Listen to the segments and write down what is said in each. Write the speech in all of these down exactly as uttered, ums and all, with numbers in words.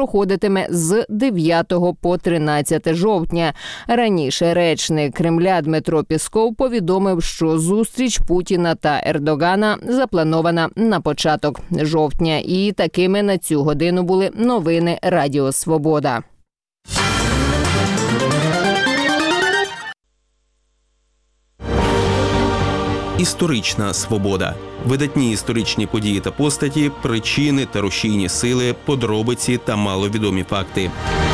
проходитиме з дев'ятого по тринадцяте жовтня. Раніше речник Кремля Дмитро Пєсков повідомив, що зустріч Путіна та Ердогана запланована на початок жовтня. І такими на цю годину були новини Радіо Свобода. Історична свобода. Видатні історичні події та постаті, причини та рушійні сили, подробиці та маловідомі факти.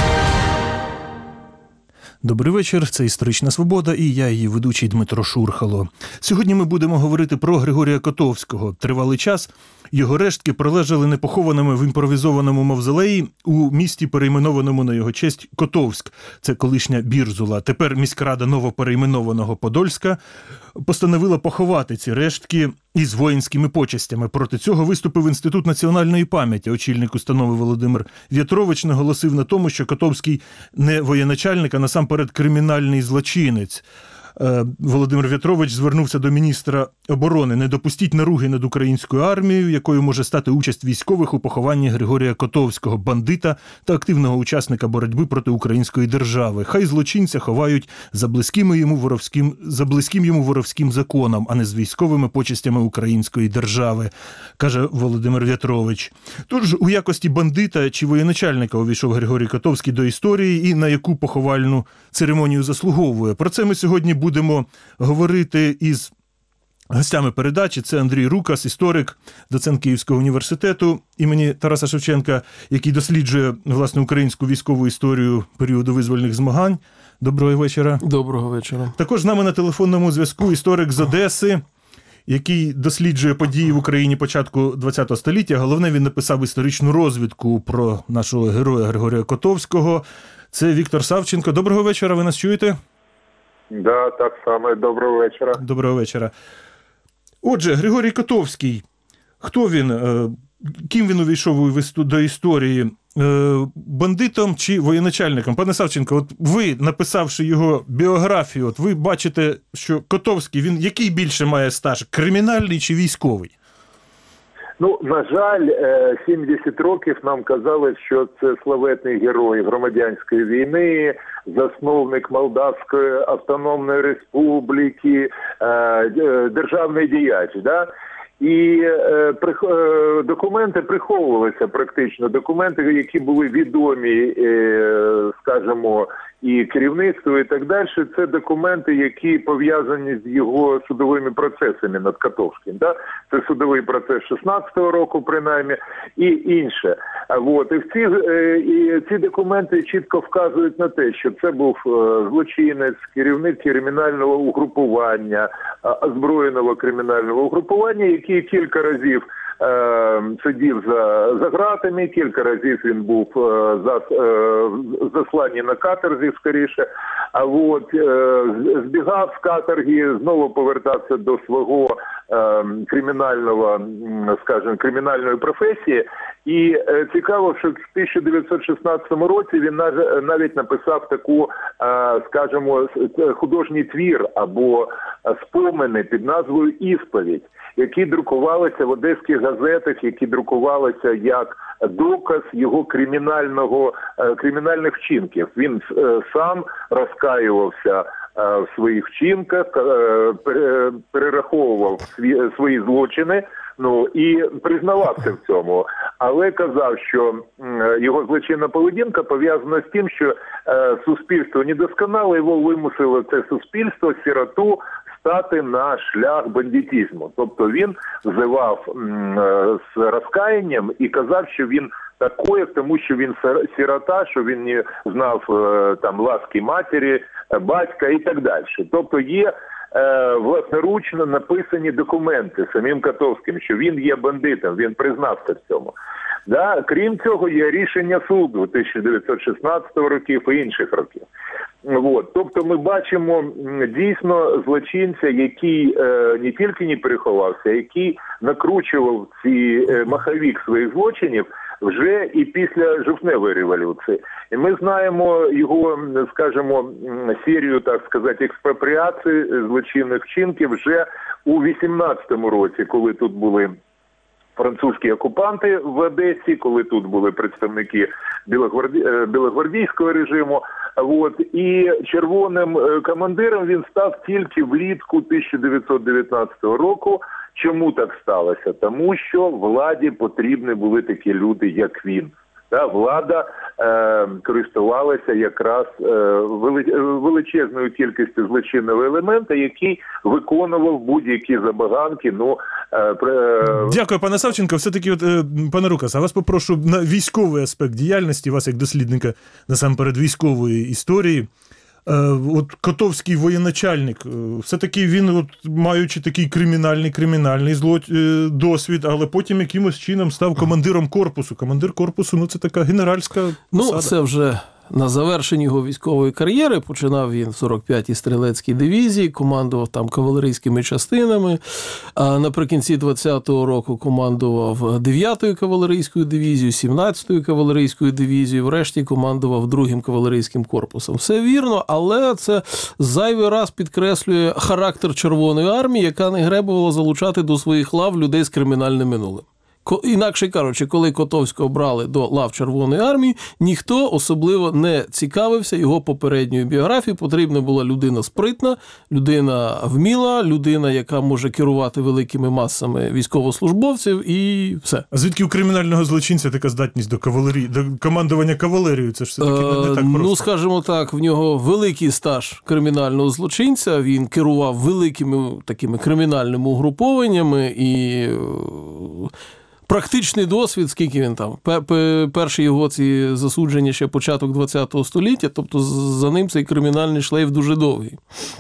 Добрий вечір, це «Історична свобода» і я, її ведучий Дмитро Шурхало. Сьогодні ми будемо говорити про Григорія Котовського. Тривалий час його рештки пролежали непохованими в імпровізованому мавзолеї у місті, перейменованому на його честь Котовськ. Це колишня Бірзула. Тепер міськрада новоперейменованого Подольська постановила поховати ці рештки із воїнськими почестями. Проти цього виступив Інститут національної пам'яті. Очільник установи Володимир В'ятрович наголосив на тому, що Котовський не воєначальник, а насамперед кримінальний злочинець. Володимир В'ятрович звернувся до міністра оборони: не допустіть наруги над українською армією, якою може стати участь військових у похованні Григорія Котовського, бандита та активного учасника боротьби проти української держави. Хай злочинця ховають за близьким йому воровським, за близьким йому воровським законом, а не з військовими почестями української держави, каже Володимир В'ятрович. Тож у якості бандита чи воєначальника увійшов Григорій Котовський до історії і на яку поховальну церемонію заслуговує. Про це ми сьогодні будемо Будемо говорити із гостями передачі. Це Андрій Рукас, історик, доцент Київського університету імені Тараса Шевченка, який досліджує, власне, українську військову історію періоду визвольних змагань. Доброго вечора. Доброго вечора. Також з нами на телефонному зв'язку історик з Одеси, який досліджує події в Україні початку ХХ століття. Головне, він написав історичну розвідку про нашого героя Григорія Котовського. Це Віктор Савченко. Доброго вечора, ви нас чуєте? Да, так само. Доброго вечора. Доброго вечора. Отже, Григорій Котовський. Хто він? Ким він увійшов до історії? Бандитом чи воєначальником? Пане Савченко, от ви, написавши його біографію, от ви бачите, що Котовський, він який більше має стаж? Кримінальний чи військовий? Ну, на жаль, сімдесят років нам казали, що це славетний герой громадянської війни, засновник Молдавської автономної республіки, державний діяч, да? І е, прих, е, документи приховувалися практично, документи, які були відомі, е, скажімо, і керівництву, і так далі, це документи, які пов'язані з його судовими процесами над Котовським. Да? Це судовий процес шістнадцятого року, принаймні, і інше. Вот. І, в ці, е, і ці документи чітко вказують на те, що це був е, злочинець, керівник кримінального угрупування, озброєного кримінального угрупування, який кілька разів е, сидів за, за ґратами, кілька разів він був е, за, е, засланий на каторзі, скоріше, а от е, збігав з каторги, знову повертався до свого е, кримінального, скажімо, кримінальної професії. І е, цікаво, що в тисяча дев'ятсот шістнадцятому році він навіть написав таку, е, скажімо, художній твір або спомини під назвою «Ісповідь», які друкувалися в одеських газетах, які друкувалися як доказ його кримінального, кримінальних вчинків. Він сам розкаювався в своїх вчинках, перераховував свої злочини, ну і признавався в цьому. Але казав, що його злочинна поведінка пов'язана з тим, що суспільство недосконале, його вимусило це суспільство, сироту, стати на шлях бандитизму. Тобто він взивав з розкаянням і казав, що він такий, тому що він сирота, що він не знав там ласки матері, батька і так далі. Тобто є власноручно написані документи самим Котовським, що він є бандитом, він признався в цьому. Да? Крім цього, є рішення суду тисяча дев'ятсот шістнадцятого років і інших років. От. Тобто ми бачимо дійсно злочинця, який е, не тільки не переховався, який накручував ці е, маховик своїх злочинів вже і після жовтневої революції. І ми знаємо його, скажімо, серію, так сказати, експропріації злочинних вчинків вже у вісімнадцятому році, коли тут були французькі окупанти в Одесі, коли тут були представники Білогварді... білогвардійського режиму. От. І червоним командиром він став тільки влітку тисяча дев'ятсот дев'ятнадцятого року. Чому так сталося? Тому що владі потрібні були такі люди, як він. Та влада е, користувалася якраз е, величезною кількістю злочинного елемента, який виконував будь-які забаганки. Ну, е, е... Дякую, пане Савченко. Все-таки, от, е, пане Рукас, а вас попрошу на військовий аспект діяльності, вас як дослідника насамперед військової історії. От Котовський воєначальник, все-таки він, от, маючи такий кримінальний, кримінальний зло, досвід, але потім якимось чином став командиром корпусу. Командир корпусу, ну це така генеральська посада. Ну, це вже на завершенні його військової кар'єри. Починав він в сорок п'ятій стрілецькій дивізії, командував там кавалерійськими частинами. А наприкінці двадцятого року командував дев'ятою кавалерійською дивізією, сімнадцятою кавалерійською дивізією, врешті командував другим кавалерійським корпусом. Все вірно, але це зайвий раз підкреслює характер Червоної армії, яка не гребувала залучати до своїх лав людей з кримінальним минулим. Інакше кажучи, коли Котовського брали до лав Червоної армії, ніхто особливо не цікавився його попередньою біографією. Потрібна була людина спритна, людина вміла, людина, яка може керувати великими масами військовослужбовців і все. А звідки у кримінального злочинця така здатність до кавалерії, до командування кавалерією? Це ж все-таки не, не так просто. Ну, скажімо так, в нього великий стаж кримінального злочинця, він керував великими такими кримінальними угрупованнями і... Практичний досвід, скільки він там, перші його ці засудження ще початок ХХ століття, тобто за ним цей кримінальний шлейф дуже довгий.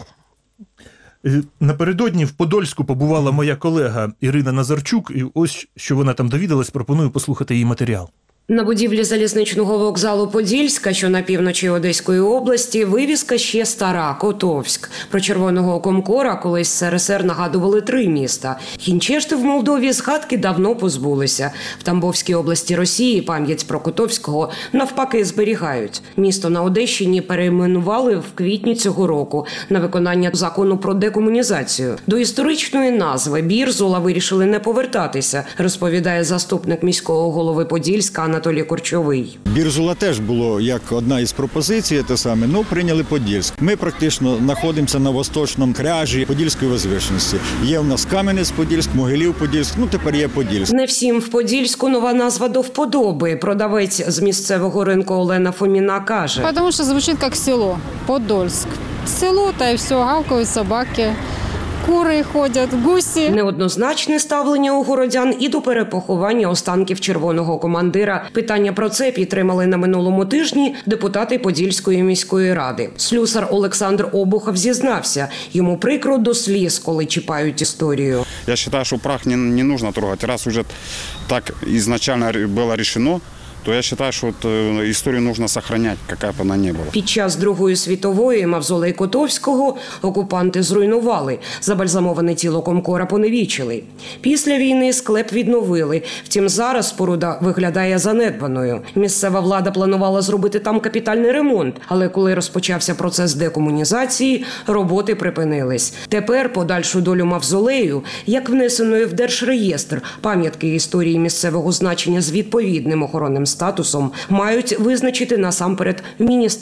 Напередодні в Подольську побувала моя колега Ірина Назарчук, і ось що вона там довідалась, пропоную послухати її матеріал. На будівлі залізничного вокзалу Подільська, що на півночі Одеської області, вивіска ще стара – Котовськ. Про червоного комкора колись СРСР нагадували три міста. Хінчешти в Молдові згадки давно позбулися. В Тамбовській області Росії пам'ять про Котовського навпаки зберігають. Місто на Одещині перейменували в квітні цього року на виконання закону про декомунізацію. До історичної назви Бірзула вирішили не повертатися, розповідає заступник міського голови Подільська Анатолій Корчовий. Бірзула теж було як одна із пропозицій, те саме, ну прийняли Подільськ. Ми практично знаходимося на восточному кряжі Подільської возвишеності. Є в нас Кам'янець-Подільськ, Могилів-Подільськ, ну тепер є Подільськ. Не всім в Подільську нова назва до вподоби. Продавець з місцевого ринку Олена Фоміна каже. Тому що звучить як село, Подольськ. Село, та й все, гавкають собаки. Кури ходять, гусі. Неоднозначне ставлення у городян і до перепоховання останків червоного командира. Питання про це підтримали на минулому тижні депутати Подільської міської ради. Слюсар Олександр Обухов зізнався, йому прикро до сліз, коли чіпають історію. Я вважаю, що прах не, не потрібно трогати. Раз уже так ізначально було рішено, то я вважаю, що от історію потрібно зберігати, яка б вона не була. Під час Другої світової мавзолей Котовського окупанти зруйнували. Забальзамоване тіло комкора поневічили. Після війни склеп відновили. Втім, зараз споруда виглядає занедбаною. Місцева влада планувала зробити там капітальний ремонт, але коли розпочався процес декомунізації, роботи припинились. Тепер подальшу долю мавзолею, як внесеної в Держреєстр, пам'ятки історії місцевого значення з відповідним охоронним статусом, мають визначити насамперед в Міністерстві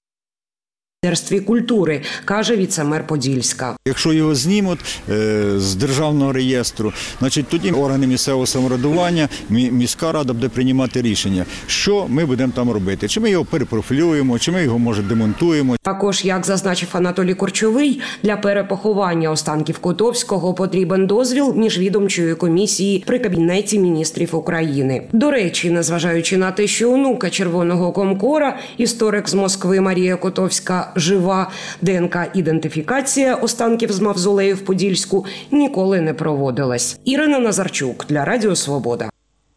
культури, каже віце-мер Подільська. Якщо його знімуть е, з державного реєстру, значить тоді органи місцевого самоврядування, міська рада буде приймати рішення, що ми будемо там робити. Чи ми його перепрофілюємо, чи ми його, може, демонтуємо. Також, як зазначив Анатолій Корчовий, для перепоховання останків Котовського потрібен дозвіл міжвідомчої комісії при Кабінеті міністрів України. До речі, незважаючи на те, що онука червоного комкора, історик з Москви Марія Котовська, жива, ДНК-ідентифікація останків з мавзолею в Подільську ніколи не проводилась. Ірина Назарчук для Радіо Свобода.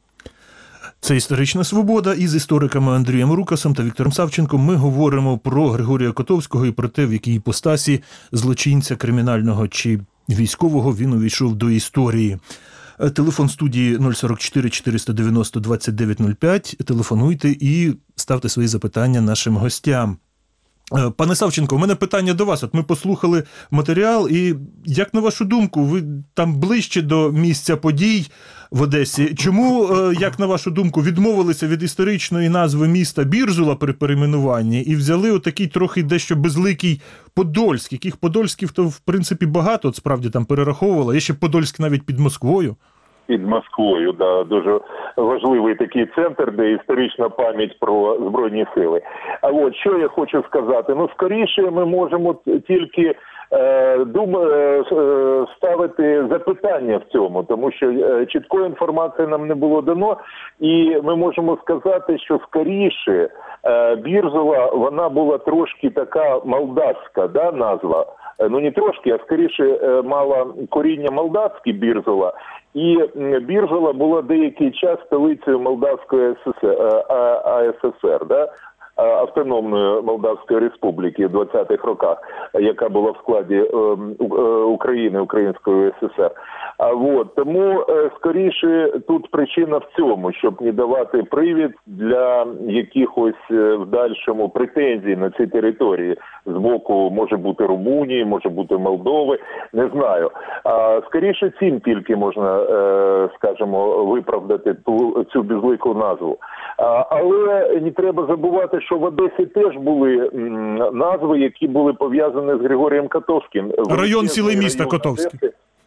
Це «Історична свобода», і з істориками Андрієм Рукасом та Віктором Савченком ми говоримо про Григорія Котовського і про те, в якій іпостасі злочинця кримінального чи військового він увійшов до історії. Телефон студії нуль сорок чотири чотириста дев'яносто двадцять дев'ять нуль п'ять. Телефонуйте і ставте свої запитання нашим гостям. Пане Савченко, у мене питання до вас. От ми послухали матеріал, і як на вашу думку, ви там ближче до місця подій в Одесі. Чому, як на вашу думку, відмовилися від історичної назви міста Бірзула при перейменуванні і взяли отакий трохи дещо безликий Подольськ, яких Подольськів то в принципі багато, от справді там перераховувало. Є ще Подольськ навіть під Москвою. Під Москвою, да, дуже важливий такий центр, де історична пам'ять про Збройні сили. А от що я хочу сказати, ну скоріше ми можемо тільки е, дум, е, ставити запитання в цьому, тому що е, чіткої інформації нам не було дано, і ми можемо сказати, що скоріше е, Бірзула, вона була трошки така молдавська, да, назва. Ну не трошки, а скоріше е, мала коріння молдавське Бірзула. І Бірзула була деякий час столицею Молдавської АССР, да? Автономної Молдавської Республіки в двадцятих роках, яка була в складі України, Української ССР. А от тому скоріше тут причина в цьому, щоб не давати привід для якихось в дальшому претензій на цій території з боку, може бути Румунії, може бути Молдови, не знаю. А скоріше цим тільки можна, скажімо, виправдати ту цю безлику назву. А, але не треба забувати, що в Одесі теж були м, назви, які були пов'язані з Григорієм Котовським. Район ціле міста Котовський.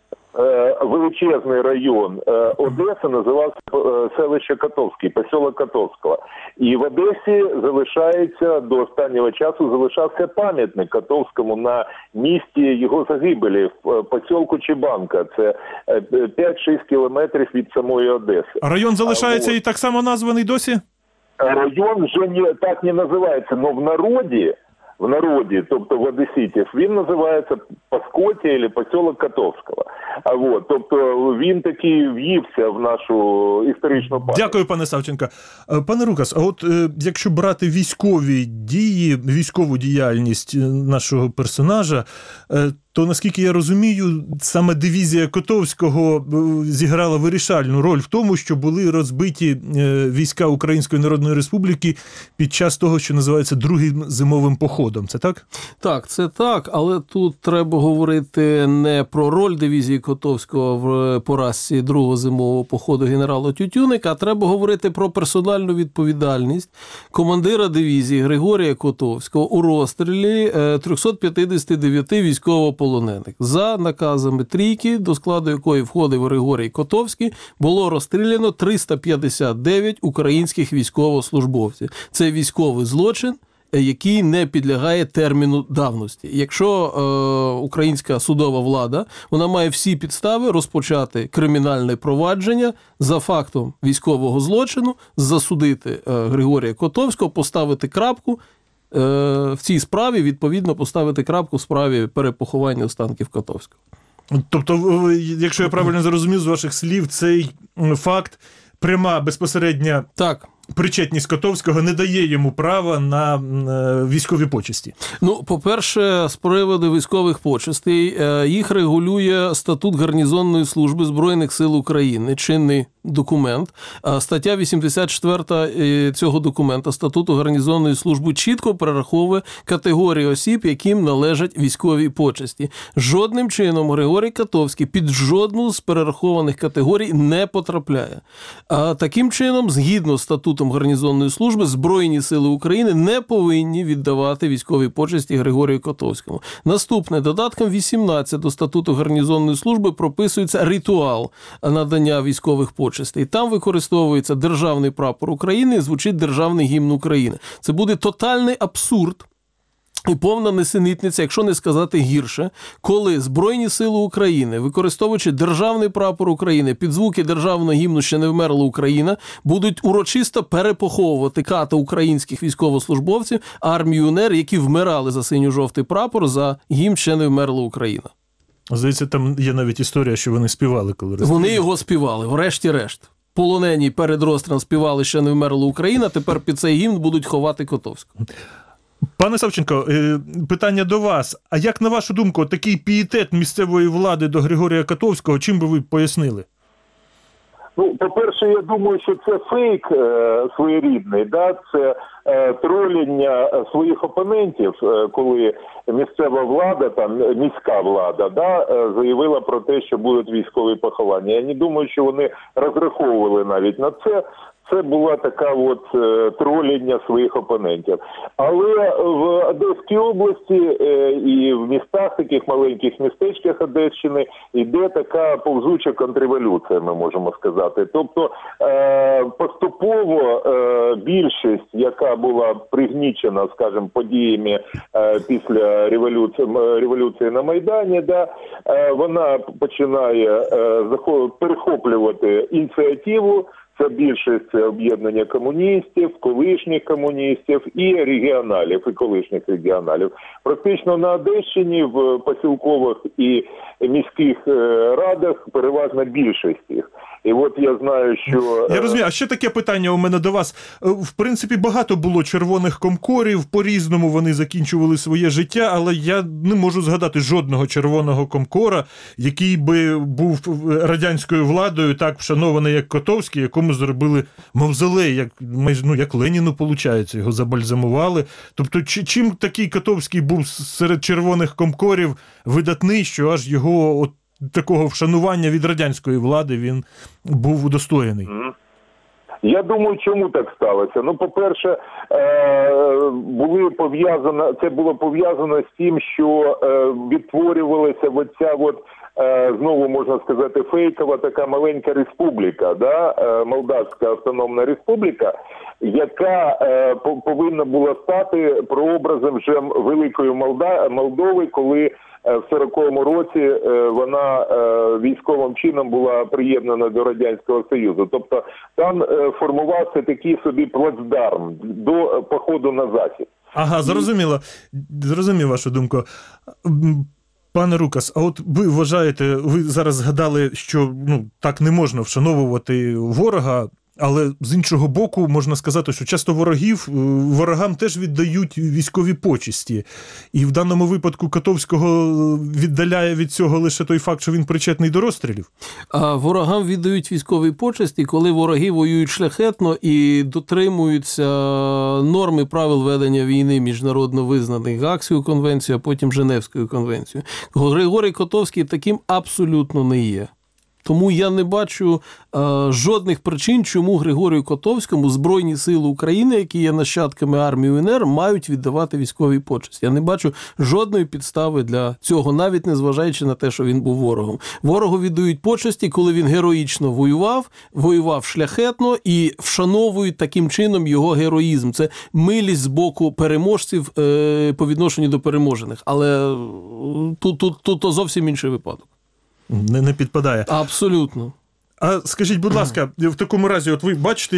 Величезний район Одеси називався селище Котовський, посілок Котовського. І в Одесі залишається, до останнього часу залишався пам'ятник Котовському на місці його загибелі в посілку Чебанка. Це п'ять-шість кілометрів від самої Одеси. А район залишається а, і так само названий досі? Район вже не, так не називається, але в народі, в народі, тобто в одеситів, він називається Паскотія або посілок Котовського. А от, тобто він таки в'ївся в нашу історичну пам'ять. Дякую, пане Савченко. Пане Рукас, а от е, якщо брати військові дії, військову діяльність нашого персонажа, е, то, наскільки я розумію, саме дивізія Котовського зіграла вирішальну роль в тому, що були розбиті війська Української Народної Республіки під час того, що називається Другим зимовим походом. Це так? Так, це так, але тут треба говорити не про роль дивізії Котовського в поразці Другого зимового походу генерала Тютюника, а треба говорити про персональну відповідальність командира дивізії Григорія Котовського у розстрілі триста п'ятдесят дев'ять військовополонених. полонених. За наказами трійки, до складу якої входив Григорій Котовський, було розстріляно триста п'ятдесят дев'ять українських військовослужбовців. Це військовий злочин, який не підлягає терміну давності. Якщо е, українська судова влада, вона має всі підстави розпочати кримінальне провадження за фактом військового злочину, засудити е, Григорія Котовського, поставити крапку в цій справі, відповідно, поставити крапку в справі перепоховання останків Котовського. Тобто, якщо я правильно зрозумів з ваших слів, цей факт, пряма безпосередня так. причетність Котовського не дає йому права на військові почесті? Ну, по-перше, з приводу військових почестей, їх регулює статут гарнізонної служби Збройних сил України, чинний документ. Стаття вісімдесят чотири цього документа, статуту гарнізонної служби, чітко перераховує категорії осіб, яким належать військові почесті. Жодним чином Григорій Котовський під жодну з перерахованих категорій не потрапляє. А таким чином, згідно з статутом гарнізонної служби, Збройні сили України не повинні віддавати військові почесті Григорію Котовському. Наступне, додатком вісімнадцять до статуту гарнізонної служби прописується ритуал надання військових почестей. Там використовується державний прапор України і звучить державний гімн України. Це буде тотальний абсурд і повна несенітниця, якщо не сказати гірше, коли Збройні сили України, використовуючи державний прапор України під звуки державного гімну «Ще не вмерла Україна», будуть урочисто перепоховувати ката українських військовослужбовців, армію УНР, які вмирали за синьо-жовтий прапор, за гімн «Ще не вмерла Україна». Здається, там є навіть історія, що вони співали, коли розстріляли. Вони його співали, врешті-решт. Полонені перед розстрілом співали «Ще не вмерла Україна», тепер під цей гімн будуть ховати Котовського. Пане Савченко, питання до вас. А як, на вашу думку, такий пієтет місцевої влади до Григорія Котовського, чим би ви пояснили? Ну, по-перше, я думаю, що це фейк е, своєрідний, да? Це е, троління своїх опонентів, е, коли місцева влада, там міська влада, да, е, заявила про те, що будуть військові поховання. Я не думаю, що вони розраховували навіть на це. Це була така от е, троління своїх опонентів. Але в Одеській області е, і в містах, таких маленьких містечках Одещини, йде така повзуча контрреволюція, ми можемо сказати. Тобто е, поступово е, більшість, яка була пригнічена, скажімо, подіями е, після революції, революції на Майдані, да, е, вона починає е, перехоплювати ініціативу. Це більшість об'єднання комуністів, колишніх комуністів і регіоналів, і колишніх регіоналів. Практично на Одещині в посілкових і міських радах переважна більшість їх. І от я знаю, що... Я розумію, а ще таке питання у мене до вас. В принципі, багато було червоних комкорів, по-різному вони закінчували своє життя, але я не можу згадати жодного червоного комкора, який би був радянською владою так вшанований, як Котовський, якому зробили мавзолей, як, ну, як Леніну, виходить, його забальзамували. Тобто, чим такий Котовський був серед червоних комкорів видатний, що аж його от такого вшанування від радянської влади він був удостоєний? Я думаю, чому так сталося? Ну, по-перше, були пов'язано, це було пов'язано з тим, що відтворювалася оця от, знову можна сказати, фейкова така маленька республіка, да? Молдавська автономна республіка, яка повинна була стати прообразом вже великої Молдови, коли в сороковому році вона військовим чином була приєднана до Радянського Союзу. Тобто там формувався такий собі плацдарм до походу на захід. Ага, зрозуміло. Зрозумів вашу думку. Пане Рукас, а от ви вважаєте, ви зараз згадали, що ну, так не можна вшановувати ворога, але з іншого боку можна сказати, що часто ворогів, ворогам теж віддають військові почесті. І в даному випадку Котовського віддаляє від цього лише той факт, що він причетний до розстрілів. А ворогам віддають військові почесті, коли вороги воюють шляхетно і дотримуються норми правил ведення війни міжнародно визнаних Гаазькою конвенцією, а потім Женевською конвенцією. Григорій Котовський таким абсолютно не є. Тому я не бачу е, жодних причин, чому Григорію Котовському Збройні сили України, які є нащадками армії УНР, мають віддавати військові почесті. Я не бачу жодної підстави для цього, навіть незважаючи на те, що він був ворогом. Ворогу віддають почесті, коли він героїчно воював, воював шляхетно і вшановують таким чином його героїзм. Це милість з боку переможців е, по відношенню до переможених. Але тут, тут, тут, тут зовсім інший випадок. Не, не підпадає. Абсолютно. А скажіть, будь ласка, в такому разі, от ви бачите,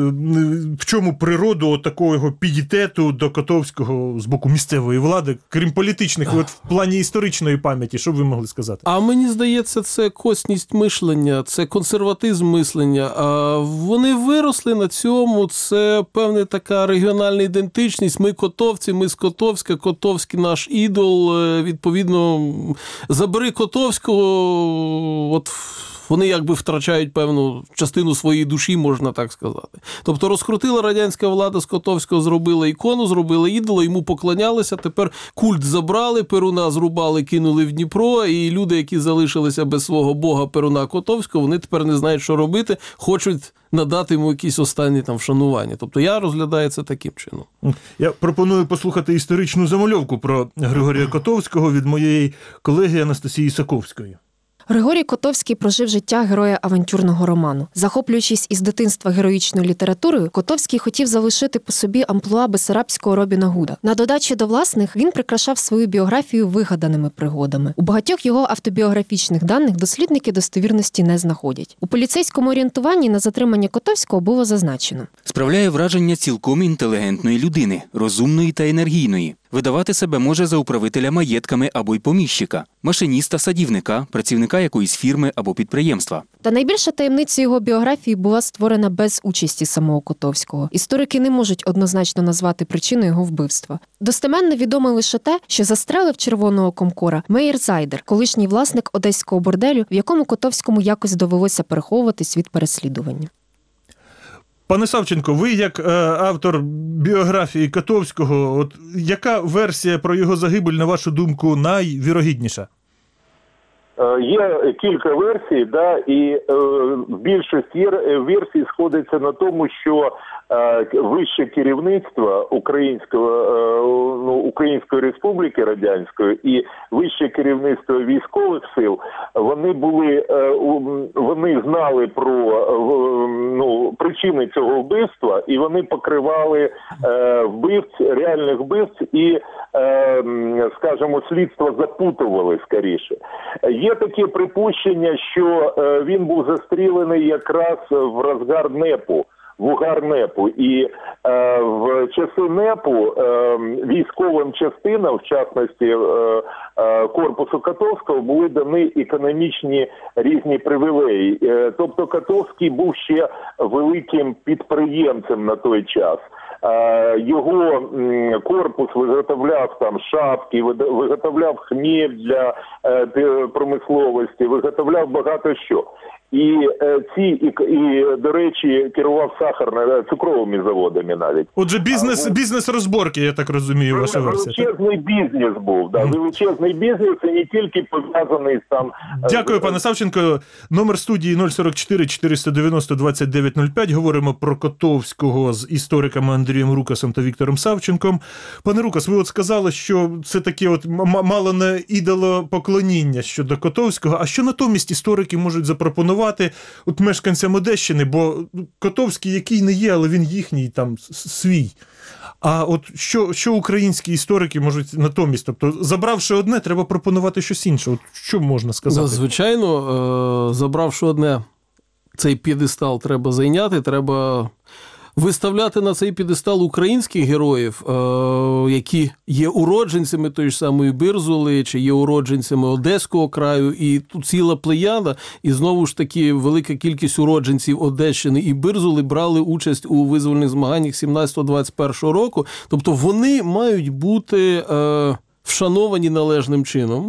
в чому природу от такого пієтету до Котовського з боку місцевої влади, крім політичних, от в плані історичної пам'яті, що б ви могли сказати? А мені здається, це косність мислення, це консерватизм мислення. А вони виросли на цьому, це певна така регіональна ідентичність. Ми котовці, ми з Котовська, Котовський наш ідол. Відповідно, забери Котовського, от вони якби втрачають певну частину своєї душі, можна так сказати. Тобто розкрутила радянська влада з Котовського, зробила ікону, зробила ідола, йому поклонялися, тепер культ забрали, Перуна зрубали, кинули в Дніпро, і люди, які залишилися без свого бога Перуна Котовського, вони тепер не знають, що робити, хочуть надати йому якісь останні там вшанування. Тобто я розглядаю це таким чином. Я пропоную послухати історичну замальовку про Григорія Котовського від моєї колеги Анастасії Саковської. Григорій Котовський прожив життя героя авантюрного роману. Захоплюючись із дитинства героїчною літературою, Котовський хотів залишити по собі амплуа бессарабського Робіна Гуда. На додачі до власних, він прикрашав свою біографію вигаданими пригодами. У багатьох його автобіографічних даних дослідники достовірності не знаходять. У поліцейському орієнтуванні на затримання Котовського було зазначено: справляє враження цілком інтелігентної людини, розумної та енергійної. Видавати себе може за управителя маєтками або й поміщика, машиніста, садівника, працівника якоїсь фірми або підприємства. Та найбільша таємниця його біографії була створена без участі самого Котовського. Історики не можуть однозначно назвати причину його вбивства. Достеменно відомо лише те, що застрелив червоного комкора Меєр Зайдер, колишній власник одеського борделю, в якому Котовському якось довелося переховуватись від переслідування. Пане Савченко, ви як е, автор біографії Котовського, от яка версія про його загибель, на вашу думку, найвірогідніша? Є кілька версій, да, і е, більшість версій сходиться на тому, що е, вище керівництво Українського, е, ну, Української Республіки Радянської і вище керівництво військових сил, вони були, е, вони знали про е, ну, причини цього вбивства, і вони покривали е, вбивць, реальних вбивць і, е, скажімо, слідство запутували скоріше. Є таке припущення, що е, він був застрілений якраз в розгар НЕПу, в угар НЕПу. І е, в часи НЕПу е, військовим частинам, в частності е, е, корпусу Котовського, були дані економічні різні привілеї. Е, тобто Котовський був ще великим підприємцем на той час. Його корпус виготовляв там шапки, виготовляв хміль для промисловості, виготовляв багато що. І ці, і, і, до речі, керував сахарними, цукровими заводами навіть. Отже, бізнес, бізнес-розборки, я так розумію, ваша версія. Величезний бізнес був, да, величезний бізнес, і не тільки пов'язаний там... Дякую, пане Савченко. Номер студії нуль сорок чотири чотириста дев'яносто двадцять дев'ять нуль п'ять. Говоримо про Котовського з істориками Андрієм Рукасом та Віктором Савченком. Пане Рукас, ви от сказали, що це таке от мало не ідолопоклоніння щодо Котовського. А що натомість історики можуть запропонувати от мешканцям Одещини, бо Котовський який не є, але він їхній там свій. А от що, що українські історики можуть натомість? Тобто, забравши одне, треба пропонувати щось інше. От що можна сказати? Звичайно, забравши одне, цей п'єдестал треба зайняти, треба виставляти на цей п'єдестал українських героїв, які є уродженцями тої ж самої Бирзули, чи є уродженцями Одеського краю, і тут ціла плеяда, і знову ж таки велика кількість уродженців Одещини і Бирзули брали участь у визвольних змаганнях сімнадцятого двадцять першого року. Тобто вони мають бути е, вшановані належним чином.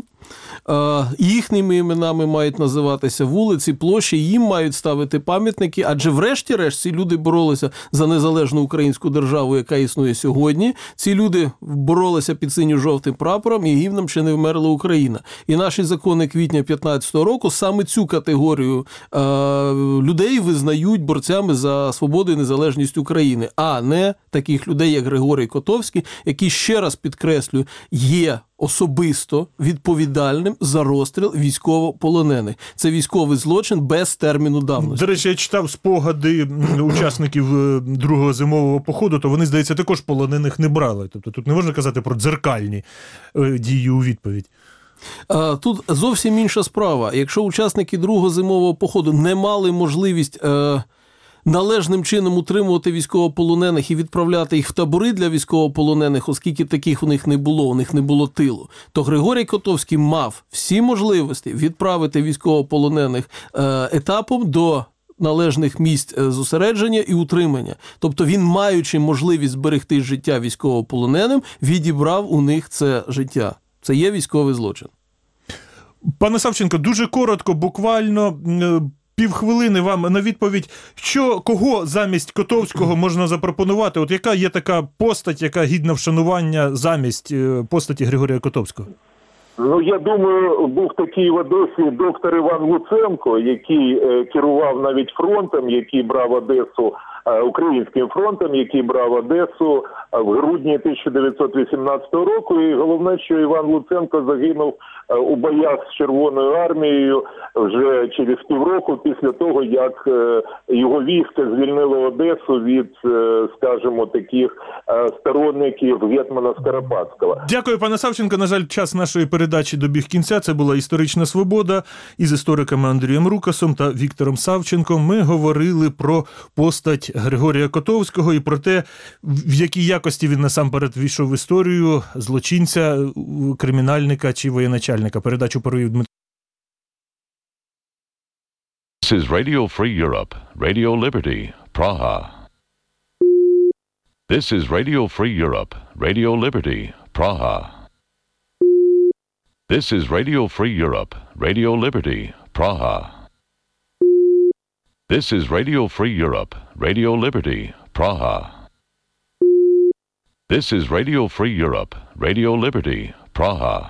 Їхніми іменами мають називатися вулиці, площі, їм мають ставити пам'ятники, адже врешті-решт ці люди боролися за незалежну українську державу, яка існує сьогодні. Ці люди боролися під синьо-жовтим прапором, і гімном ще не вмерла Україна. І наші закони квітня п'ятнадцятого року саме цю категорію е, людей визнають борцями за свободу і незалежність України, а не таких людей, як Григорій Котовський, який, ще раз підкреслюю, є особисто відповідальним за розстріл військовополонених. Це військовий злочин без терміну давності. До речі, я читав спогади учасників другого зимового походу, то вони, здається, також полонених не брали. Тобто тут не можна казати про дзеркальні дії у відповідь. Тут зовсім інша справа. Якщо учасники другого зимового походу не мали можливість е- належним чином утримувати військовополонених і відправляти їх в табори для військовополонених, оскільки таких у них не було, у них не було тилу, то Григорій Котовський мав всі можливості відправити військовополонених етапом до належних місць зосередження і утримання. Тобто він, маючи можливість зберегти життя військовополоненим, відібрав у них це життя. Це є військовий злочин. Пане Савченко, дуже коротко, буквально півхвилини вам на відповідь, що, кого замість Котовського можна запропонувати? От яка є така постать, яка гідна вшанування замість постаті Григорія Котовського? Ну, я думаю, був такий в Одесі доктор Іван Луценко, який е, керував навіть фронтом, який брав Одесу, е, українським фронтом, який брав Одесу в грудні тисяча дев'ятсот вісімнадцятого року. І головне, що Іван Луценко загинув е, у боях з Червоною армією вже через півроку після того, як е, його військо звільнило Одесу від, е, скажімо, таких е, сторонників гетьмана Скоропадського. Дякую, пане Савченко. На жаль, час нашої передачі добіг кінця. Це була «Історична свобода» із істориками Андрієм Рукасом та Віктором Савченком. Ми говорили про постать Григорія Котовського і про те, в якій якості він насамперед війшов в історію злочинця, кримінальника чи воєначальника. Передачу провів Дмитро. This is Radio Free Europe, Radio Liberty, Praha. This is Radio Free Europe, Radio Liberty, Praha. This is Radio Free Europe, Radio Liberty, Praha. This is Radio Free Europe, Radio Liberty, Praha. This is Radio Free Europe, Radio Liberty, Praha.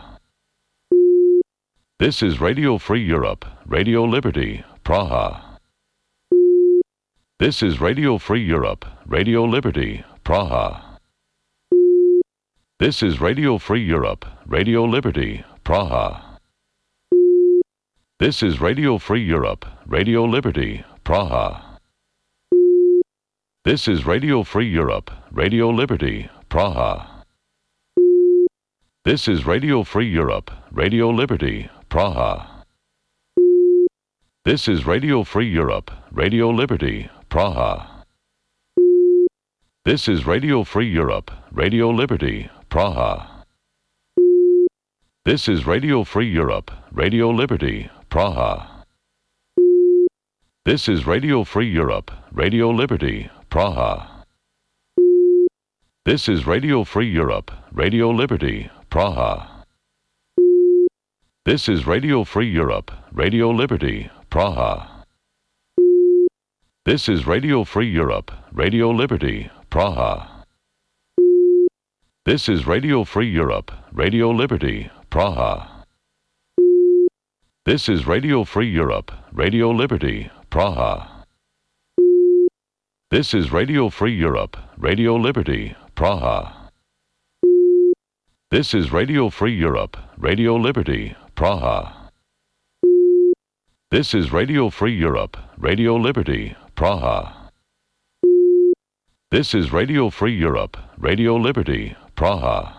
This is Radio Free Europe, Radio Liberty, Praha. This is Radio Free Europe, Radio Liberty, Praha. This is Radio Free Europe, Radio Liberty, Praha. This is Radio Free Europe, Radio Liberty, Praha. This is Radio Free Europe, Radio Liberty, Praha. This is Radio Free Europe, Radio Liberty, Praha. This is Radio Free Europe, Radio Liberty, Praha. This is Radio Free Europe, Radio Liberty, Praha. This is Radio Free Europe, Radio Liberty, Praha. This is Radio Free Europe, Radio Liberty, Praha. This is Radio Free Europe, Radio Liberty, Praha. This is Radio Free Europe, Radio Liberty, Praha. This is Radio Free Europe, Radio Liberty, Praha. This is Radio Free Europe, Radio Liberty, Praha. This is Radio Free Europe, Radio Liberty, Praha. This is Radio Free Europe, Radio Liberty, Praha. This is Radio Free Europe, Radio Liberty, Praha. This is Radio Free Europe, Radio Liberty, Praha. This is Radio Free Europe, Radio Liberty, Praha.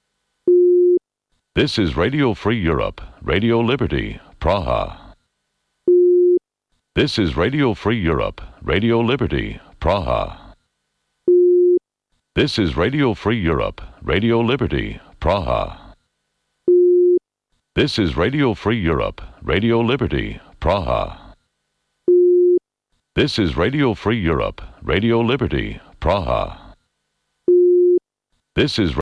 This is Radio Free Europe, Radio Liberty, Praha. This is Radio Free Europe, Radio Liberty, Praha. This is Radio Free Europe, Radio Liberty, Praha. This is Radio Free Europe, Radio Liberty, Praha. This is Radio Free Europe, Radio Liberty, Praha. This is